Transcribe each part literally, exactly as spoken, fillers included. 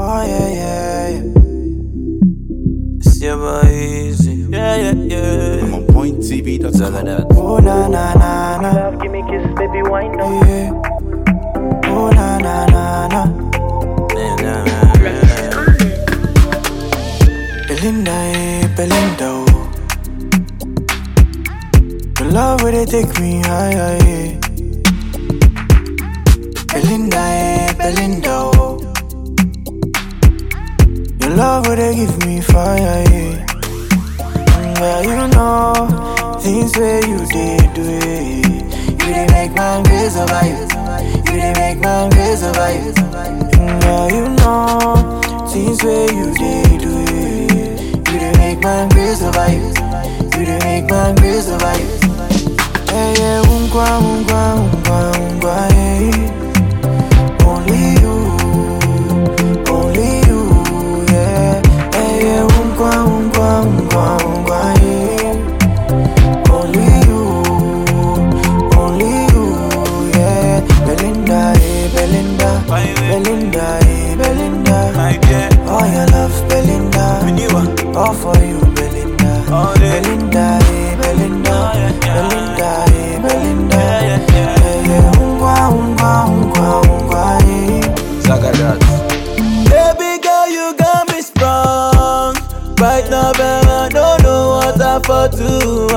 Oh yeah, yeah, yeah. It's your boy Easy. Yeah, yeah, yeah. I'm on point T V, that's all of that. Oh na na na na. Love, give me kisses, baby, why not? Yeah. Oh na na na na. Na, na, na, na. Belinda, eh, Belinda, oh. Your love where they take me higher, yeah. Belinda, eh, Belinda, oh. Your love where they give me fire, yeah. Well, you know, things where you did do it. You did make my grace survive. You did make my grace survive. Well, you know, things where you did do it. You did make my grace survive. You did make my grace survive. Hey, yeah, unkwa, unkwa, unkwa, unkwa, yeah. Only you, only you, yeah. Hey, yeah, unkwa, unkwa, unkwa, unkwa, yeah. Only you, only you, yeah. Belinda, eh, Belinda, Belinda, eh, Belinda. Oh, your love, Belinda. All for you, Belinda. Belinda, eh, Belinda, Belinda, eh, Belinda. Yeah, yeah, unkwa, unkwa, unkwa, unkwa, eh. Baby girl, you got me sprung. Right now, baby, I don't know what I for do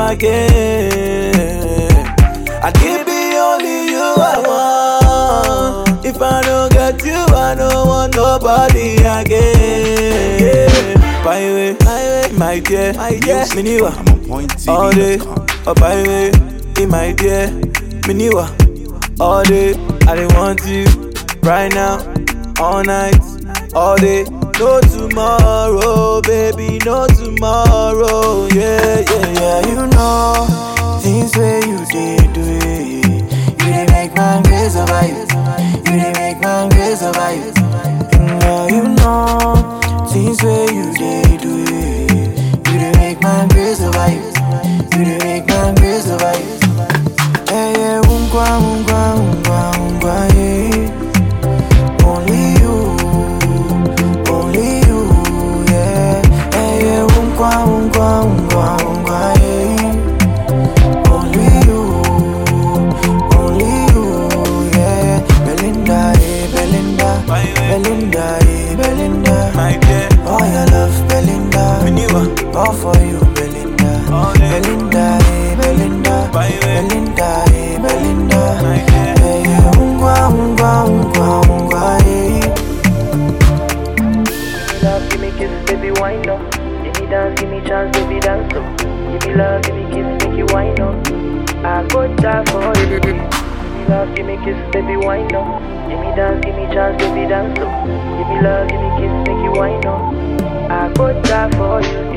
again. I keep it only you I want. If I don't get you, I don't want nobody again. By the way, my dear, my dear, Miniwa. I'm on point T V, All day, that's all. oh by the way, in my dear, Miniwa. All day, I didn't want you right now, all night, all day. No tomorrow, baby, no tomorrow. Yeah, yeah, yeah. You know, things where you did do it. You did make my grace survive. You did make my grace survive. Yeah, you know, things where you did do it. You did make my grace survive. You did make my grace survive. Yeah, yeah, unkwa, unkwa, unkwa, unkwa, yeah. Only you, only you, yeah. Yeah, yeah, unkwa, unkwa, unkwa, unkwa, yeah. Only you, only you, yeah. Belinda, eh, Belinda, Belinda, eh, Belinda. Oh, your love, Belinda. All for you, Belinda. Belinda, eh, Belinda, Belinda, eh, Belinda. Yeah, yeah, unkwa, unkwa, unkwa, unkwa, yeah. Love, give me kisses, baby, why not? Give me dance, give me chance, baby, dance up. Give me love, give me kisses, make you why not? I go die for you. Give me love, give me kisses, baby, why not? Give me dance, give me chance, baby, dance up. Give me love, give me kisses, make you why not? I go die for you.